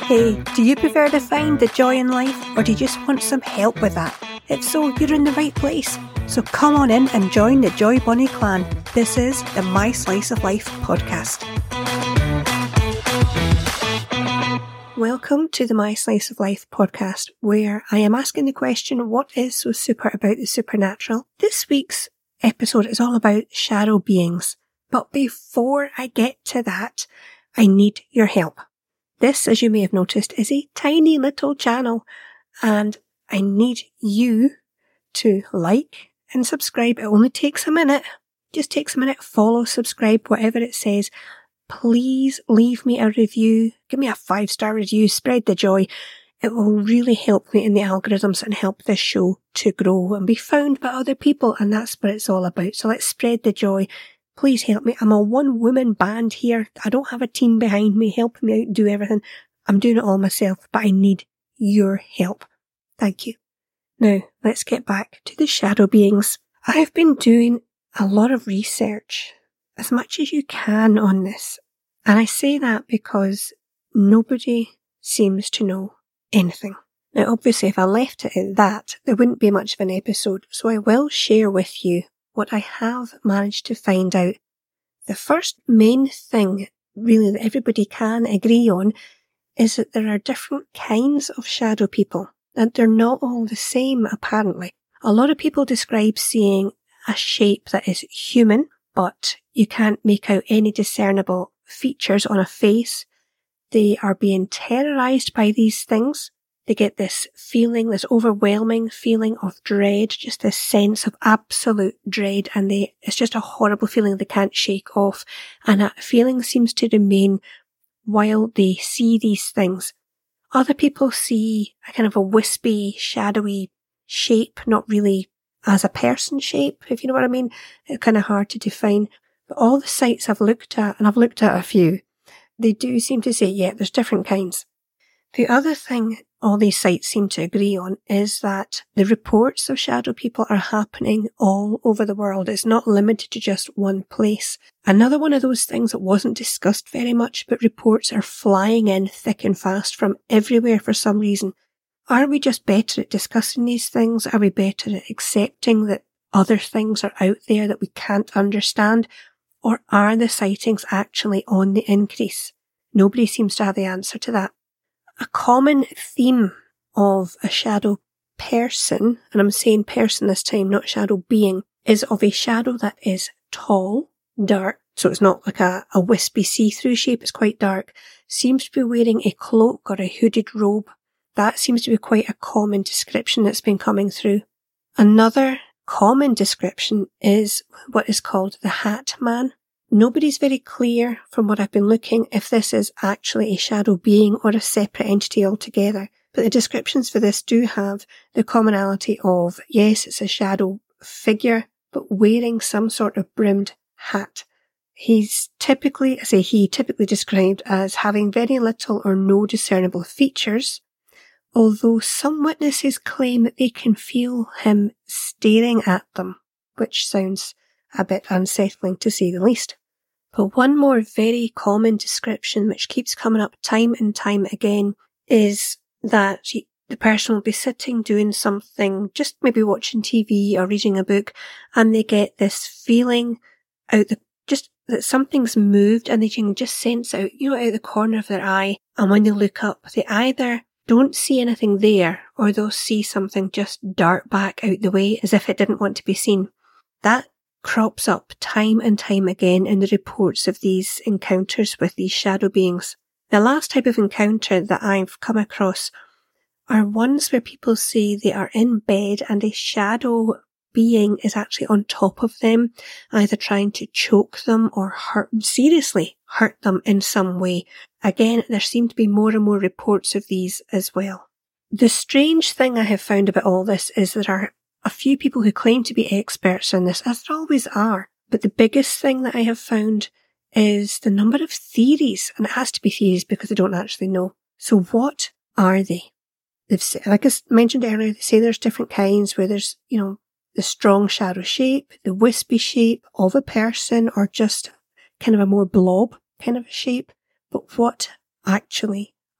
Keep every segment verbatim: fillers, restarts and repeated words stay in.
Hey, do you prefer to find the joy in life, or do you just want some help with that? If so, you're in the right place. So come on in and join the Joy Bunny clan. This is the My Slice of Life podcast. Welcome to the My Slice of Life podcast, where I am asking the question, what is so super about the supernatural? This week's episode is all about shadow beings. But before I get to that, I need your help. This, as you may have noticed, is a tiny little channel, and I need you to like and subscribe. It only takes a minute. Just takes a minute. Follow, subscribe, whatever it says. Please leave me a review. Give me a five-star review. Spread the joy. It will really help me in the algorithms and help this show to grow and be found by other people, and that's what it's all about. So let's spread the joy. Please help me. I'm a one-woman band here. I don't have a team behind me helping me out do everything. I'm doing it all myself, but I need your help. Thank you. Now, let's get back to the shadow beings. I have been doing a lot of research, as much as you can, on this. And I say that because nobody seems to know anything. Now, obviously, if I left it at that, there wouldn't be much of an episode. So I will share with you what I have managed to find out. The first main thing, really, that everybody can agree on is that there are different kinds of shadow people, and they're not all the same, apparently. A lot of people describe seeing a shape that is human, but you can't make out any discernible features on a face. They are being terrorized by these things. They get this feeling, this overwhelming feeling of dread, just this sense of absolute dread, and they, it's just a horrible feeling they can't shake off. And that feeling seems to remain while they see these things. Other people see a kind of a wispy, shadowy shape, not really as a person shape, if you know what I mean. It's kind of hard to define. But all the sites I've looked at, and I've looked at a few, they do seem to say, yeah, there's different kinds. The other thing all these sites seem to agree on is that the reports of shadow people are happening all over the world. It's not limited to just one place. Another one of those things that wasn't discussed very much, but reports are flying in thick and fast from everywhere for some reason. Are we just better at discussing these things? Are we better at accepting that other things are out there that we can't understand? Or are the sightings actually on the increase? Nobody seems to have the answer to that. A common theme of a shadow person, and I'm saying person this time, not shadow being, is of a shadow that is tall, dark, so it's not like a, a wispy see-through shape, it's quite dark, seems to be wearing a cloak or a hooded robe. That seems to be quite a common description that's been coming through. Another common description is what is called the Hat Man. Nobody's very clear from what I've been looking if this is actually a shadow being or a separate entity altogether. But the descriptions for this do have the commonality of, yes, it's a shadow figure, but wearing some sort of brimmed hat. He's typically, I say he, typically described as having very little or no discernible features, although some witnesses claim that they can feel him staring at them, which sounds a bit unsettling to say the least. But one more very common description which keeps coming up time and time again is that the person will be sitting doing something, just maybe watching T V or reading a book, and they get this feeling out the, just that something's moved, and they can just sense out, you know, out the corner of their eye, and when they look up, they either don't see anything there, or they'll see something just dart back out the way as if it didn't want to be seen. That crops up time and time again in the reports of these encounters with these shadow beings. The last type of encounter that I've come across are ones where people say they are in bed and a shadow being is actually on top of them, either trying to choke them or hurt, seriously hurt them in some way. Again, there seem to be more and more reports of these as well. The strange thing I have found about all this is there are a few people who claim to be experts in this, as there always are. But the biggest thing that I have found is the number of theories, and it has to be theories because they don't actually know. So what are they? They've said, like I mentioned earlier, they say there's different kinds where there's, you know, the strong shadow shape, the wispy shape of a person, or just kind of a more blob kind of a shape. But what actually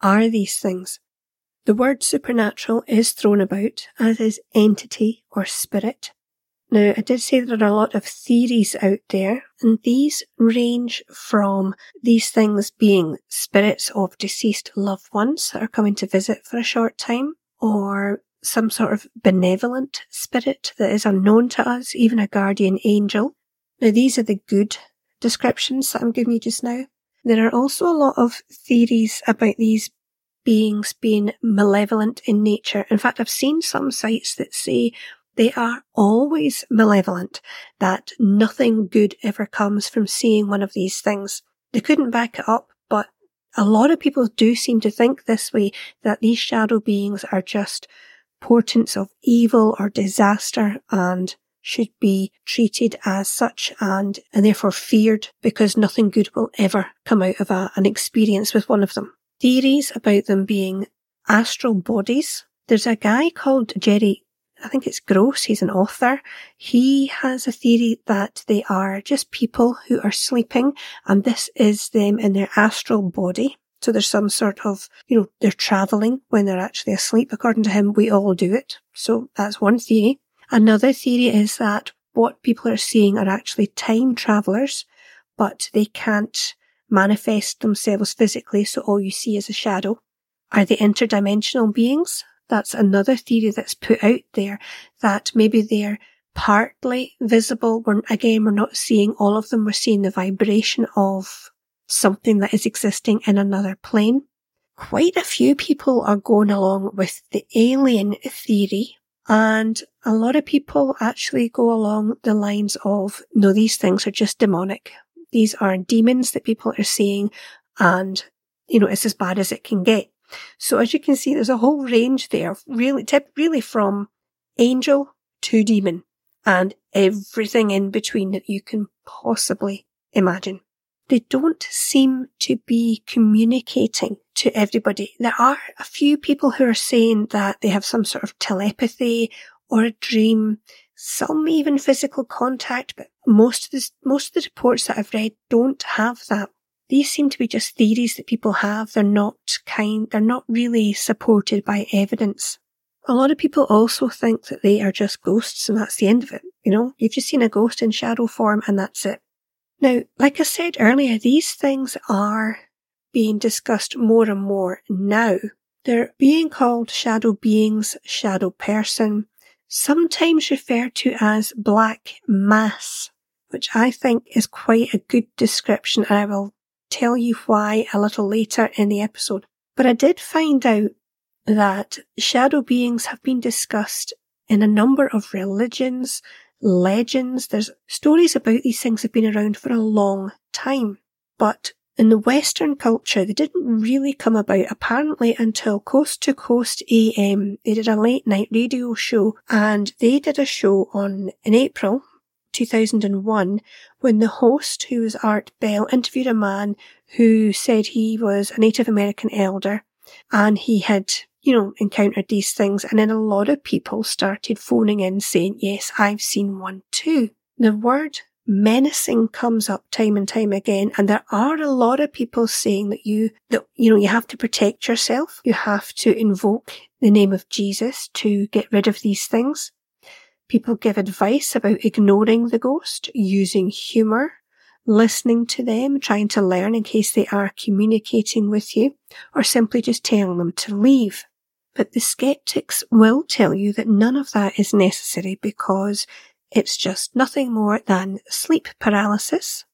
are these things? The word supernatural is thrown about, as is entity or spirit. Now, I did say there are a lot of theories out there, and these range from these things being spirits of deceased loved ones that are coming to visit for a short time, or some sort of benevolent spirit that is unknown to us, even a guardian angel. Now, these are the good descriptions that I'm giving you just now. There are also a lot of theories about these beings being malevolent in nature. In fact, I've seen some sites that say they are always malevolent, that nothing good ever comes from seeing one of these things. They couldn't back it up, but a lot of people do seem to think this way, that these shadow beings are just portents of evil or disaster and should be treated as such and, and therefore feared, because nothing good will ever come out of a, an experience with one of them. Theories about them being astral bodies. There's a guy called Jerry, I think it's Gross, he's an author. He has a theory that they are just people who are sleeping, and this is them in their astral body. So there's some sort of, you know, they're travelling when they're actually asleep. According to him, we all do it. So that's one theory. Another theory is that what people are seeing are actually time travellers, but they can't manifest themselves physically, so all you see is a shadow. Are they interdimensional beings? That's another theory that's put out there, that maybe they're partly visible. We're, again, we're not seeing all of them. We're seeing the vibration of something that is existing in another plane. Quite a few people are going along with the alien theory, and a lot of people actually go along the lines of, no, these things are just demonic. These are demons that people are seeing, and, you know, it's as bad as it can get. So as you can see, there's a whole range there, really, tip, really from angel to demon and everything in between that you can possibly imagine. They don't seem to be communicating to everybody. There are a few people who are saying that they have some sort of telepathy or a dream, some even physical contact, but most of the, most of the reports that I've read don't have that. These seem to be just theories that people have. They're not kind, they're not really supported by evidence. A lot of people also think that they are just ghosts and that's the end of it. You know, you've just seen a ghost in shadow form and that's it. Now, like I said earlier, these things are being discussed more and more now. They're being called shadow beings, shadow person, sometimes referred to as black mass, which I think is quite a good description, and I will tell you why a little later in the episode. But I did find out that shadow beings have been discussed in a number of religions, legends. There's stories about these things have been around for a long time. But in the Western culture, they didn't really come about apparently until Coast to Coast A M. They did a late night radio show, and they did a show on in April two thousand one when the host, who was Art Bell, interviewed a man who said he was a Native American elder and he had, you know, encountered these things. And then a lot of people started phoning in saying, yes, I've seen one too. The word menacing comes up time and time again, and there are a lot of people saying that you, that, you know, you have to protect yourself. You have to invoke the name of Jesus to get rid of these things. People give advice about ignoring the ghost, using humour, listening to them, trying to learn in case they are communicating with you, or simply just telling them to leave. But the skeptics will tell you that none of that is necessary because it's just nothing more than sleep paralysis,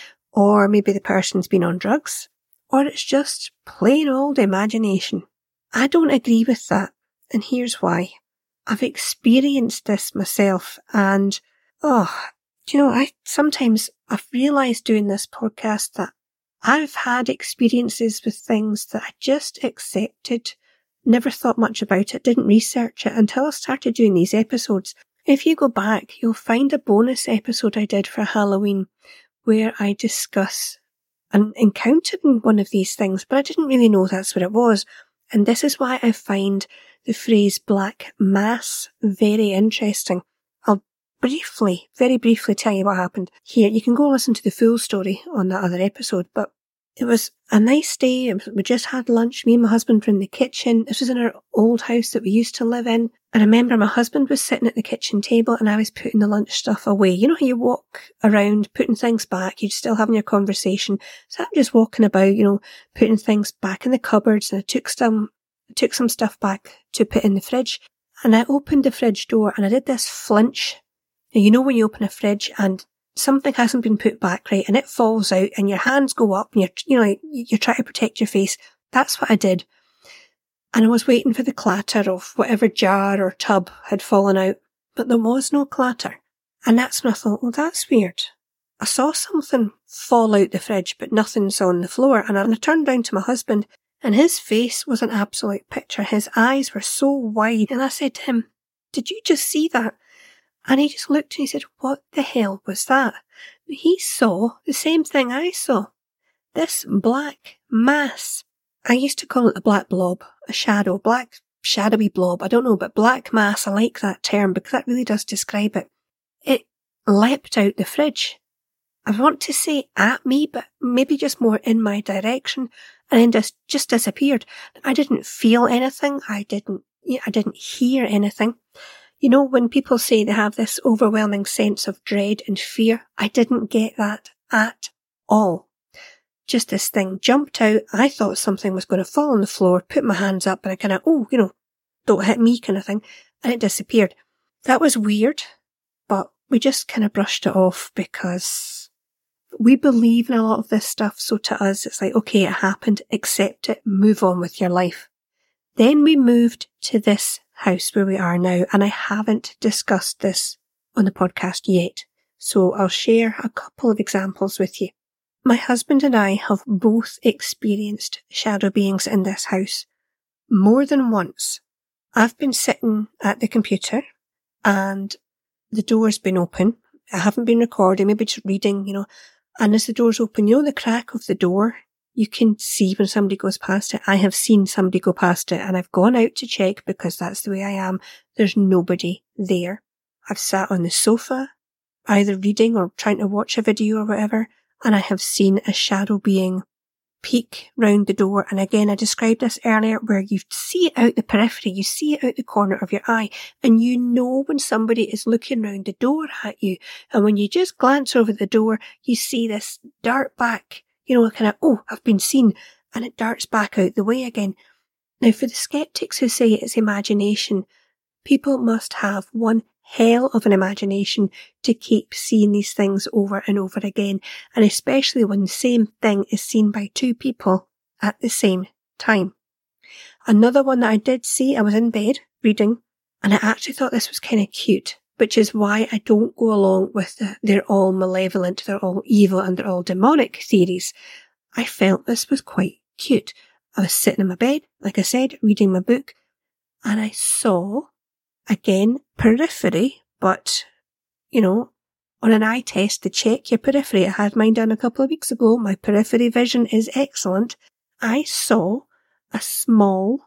or maybe the person's been on drugs, or it's just plain old imagination. I don't agree with that, and here's why. I've experienced this myself, and oh, do you know, I sometimes I've realised doing this podcast that I've had experiences with things that I just accepted, never thought much about it, didn't research it until I started doing these episodes. If you go back, you'll find a bonus episode I did for Halloween where I discuss an encounter in one of these things, but I didn't really know that's what it was. And this is why I find the phrase black mass very interesting. I'll briefly, very briefly tell you what happened here. You can go listen to the full story on that other episode, but It was a nice day. It was, we just had lunch. Me and my husband were in the kitchen. This was in our old house that we used to live in. And I remember my husband was sitting at the kitchen table and I was putting the lunch stuff away. You know how you walk around, putting things back, you're still having your conversation. So I'm just walking about, you know, putting things back in the cupboards, and I took some, took some stuff back to put in the fridge. And I opened the fridge door and I did this flinch. And you know when you open a fridge and something hasn't been put back right and it falls out and your hands go up and you're, you know, you're trying to protect your face. That's what I did. And I was waiting for the clatter of whatever jar or tub had fallen out, but there was no clatter. And that's when I thought, well, that's weird. I saw something fall out the fridge, but nothing's on the floor. And I turned round to my husband and his face was an absolute picture. His eyes were so wide. And I said to him, did you just see that? And he just looked and he said, what the hell was that? He saw the same thing I saw. This black mass. I used to call it a black blob, a shadow, black shadowy blob. I don't know, but black mass, I like that term because that really does describe it. It leapt out the fridge. I want to say at me, but maybe just more in my direction, and then just, just disappeared. I didn't feel anything. I didn't, I didn't hear anything. You know, when people say they have this overwhelming sense of dread and fear, I didn't get that at all. Just this thing jumped out. I thought something was going to fall on the floor, put my hands up and I kind of, oh, you know, don't hit me kind of thing. And it disappeared. That was weird, but we just kind of brushed it off because we believe in a lot of this stuff. So to us, it's like, okay, it happened, accept it, move on with your life. Then we moved to this house where we are now, and I haven't discussed this on the podcast yet, so I'll share a couple of examples with you. My husband and I have both experienced shadow beings in this house more than once. I've been sitting at the computer and the door's been open. I haven't been recording, maybe just reading, you know, and as the door's open, you know the crack of the door? You can see when somebody goes past it. I have seen somebody go past it and I've gone out to check because that's the way I am. There's nobody there. I've sat on the sofa, either reading or trying to watch a video or whatever, and I have seen a shadow being peek round the door. And again, I described this earlier where you see it out the periphery, you see it out the corner of your eye, and you know when somebody is looking round the door at you. And when you just glance over the door, you see this dart back. You know, kind of, oh, I've been seen, and it darts back out the way again. Now, for the skeptics who say it's imagination, people must have one hell of an imagination to keep seeing these things over and over again, and especially when the same thing is seen by two people at the same time. Another one that I did see, I was in bed reading, and I actually thought this was kind of cute, which is why I don't go along with the they're all malevolent, they're all evil, and they're all demonic theories. I felt this was quite cute. I was sitting in my bed, like I said, reading my book, and I saw, again, periphery, but, you know, on an eye test to check your periphery. I had mine done a couple of weeks ago. My periphery vision is excellent. I saw a small,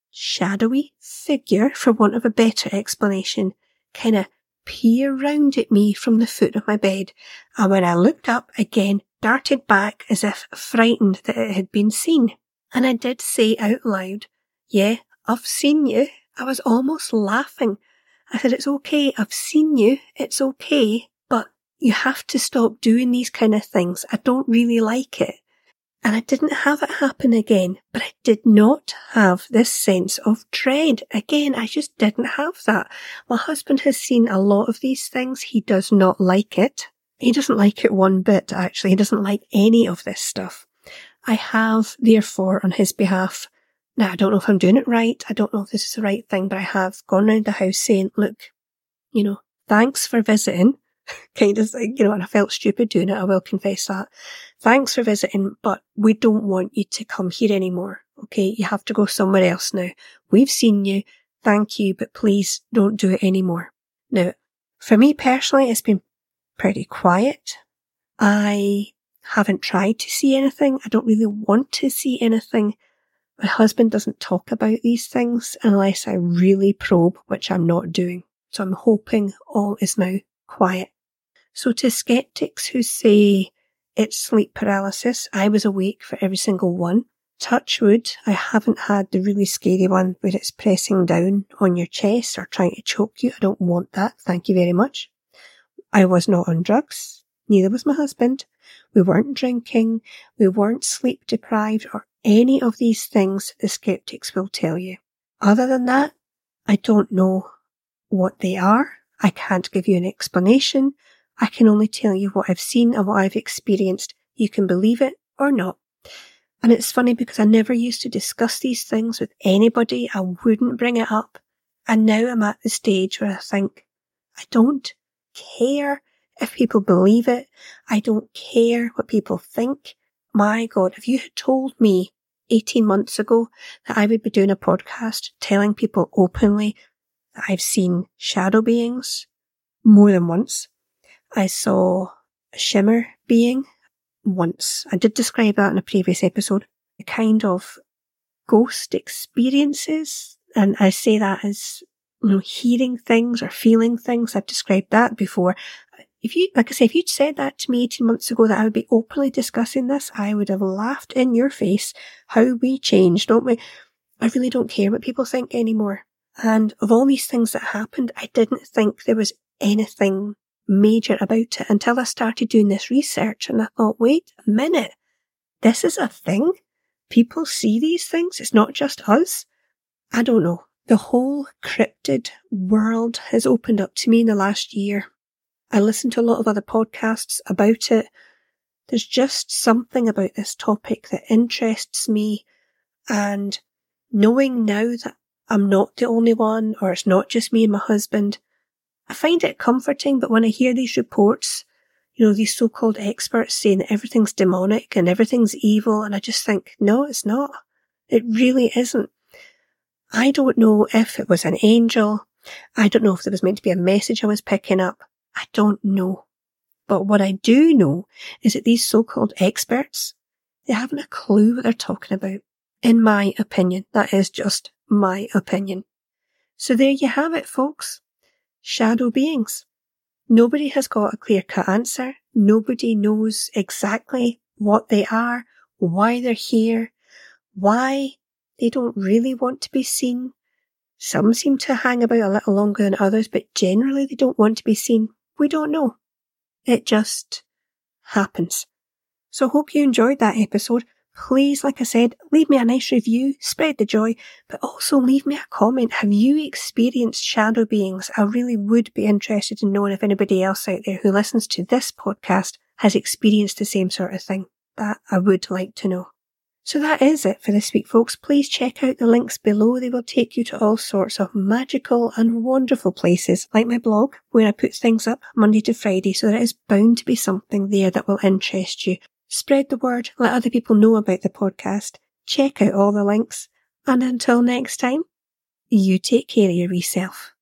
shadowy figure, for want of a better explanation, kind of peer round at me from the foot of my bed, and when I looked up again, darted back as if frightened that it had been seen. And I did say out loud, yeah, I've seen you. I was almost laughing. I said, it's okay, I've seen you, it's okay, but you have to stop doing these kind of things. I don't really like it. And I didn't have it happen again, but I did not have this sense of dread. Again, I just didn't have that. My husband has seen a lot of these things. He does not like it. He doesn't like it one bit, actually. He doesn't like any of this stuff. I have, therefore, on his behalf, now I don't know if I'm doing it right. I don't know if this is the right thing, but I have gone around the house saying, look, you know, thanks for visiting. Kind of thing, you know, and I felt stupid doing it, I will confess that. Thanks for visiting, but we don't want you to come here anymore, okay? You have to go somewhere else now. We've seen you, thank you, but please don't do it anymore. Now, for me personally, it's been pretty quiet. I haven't tried to see anything. I don't really want to see anything. My husband doesn't talk about these things unless I really probe, which I'm not doing. So I'm hoping all is now quiet. So to skeptics who say it's sleep paralysis. I was awake for every single one. Touch wood, I haven't had the really scary one where it's pressing down on your chest or trying to choke you. I don't want that. Thank you very much. I was not on drugs. Neither was my husband. We weren't drinking. We weren't sleep deprived or any of these things the skeptics will tell you. Other than that, I don't know what they are. I can't give you an explanation. I can only tell you what I've seen and what I've experienced. You can believe it or not. And it's funny because I never used to discuss these things with anybody. I wouldn't bring it up. And now I'm at the stage where I think, I don't care if people believe it. I don't care what people think. My God, if you had told me eighteen months ago that I would be doing a podcast telling people openly that I've seen shadow beings more than once. I saw a shimmer being once. I did describe that in a previous episode. A kind of ghost experiences. And I say that as, you know, hearing things or feeling things. I've described that before. If you, like I say, if you'd said that to me eighteen months ago that I would be openly discussing this, I would have laughed in your face. How we change, don't we? I really don't care what people think anymore. And of all these things that happened, I didn't think there was anything major about it until I started doing this research, and I thought, wait a minute, this is a thing? People see these things? It's not just us? I don't know. The whole cryptid world has opened up to me in the last year. I listen to a lot of other podcasts about it. There's just something about this topic that interests me, and knowing now that I'm not the only one, or it's not just me and my husband, I find it comforting. But when I hear these reports, you know, these so-called experts saying that everything's demonic and everything's evil, and I just think, no, it's not. It really isn't. I don't know if it was an angel. I don't know if there was meant to be a message I was picking up. I don't know. But what I do know is that these so-called experts, they haven't a clue what they're talking about. In my opinion, that is just my opinion. So there you have it, folks. Shadow beings. Nobody has got a clear-cut answer. Nobody knows exactly what they are, why they're here, why they don't really want to be seen. Some seem to hang about a little longer than others, but generally they don't want to be seen. We don't know. It just happens. So I hope you enjoyed that episode. Please, like I said, leave me a nice review, spread the joy, but also leave me a comment. Have you experienced shadow beings? I really would be interested in knowing if anybody else out there who listens to this podcast has experienced the same sort of thing. That I would like to know. So that is it for this week, folks. Please check out the links below. They will take you to all sorts of magical and wonderful places, like my blog, where I put things up Monday to Friday, so there is bound to be something there that will interest you. Spread the word, let other people know about the podcast, check out all the links, and until next time, you take care of your wee self.